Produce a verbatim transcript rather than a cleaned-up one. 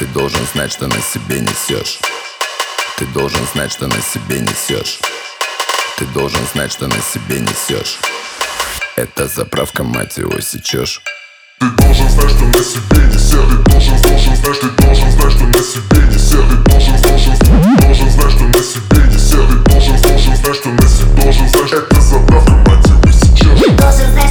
Ты должен знать, что на себе несешь. Ты должен знать, что на себе несешь. Ты должен знать, что на себе несешь. Это заправка, мать его, сечешь. Ты должен знать, что на себе несешь. Ты должен, должен знать, ты должен знать, что на себе несешь. Ты должен, должен, должен знать, что на себе несешь. Ты должен, должен знать, что на себе должен знать. Это заправка, мать его, сечешь.